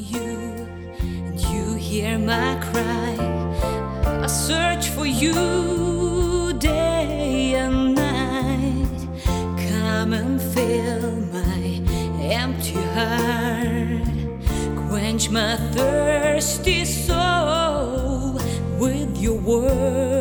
you, and you hear my cry. I search for you day and night. Come and fill my empty heart, quench my thirsty soul with your word.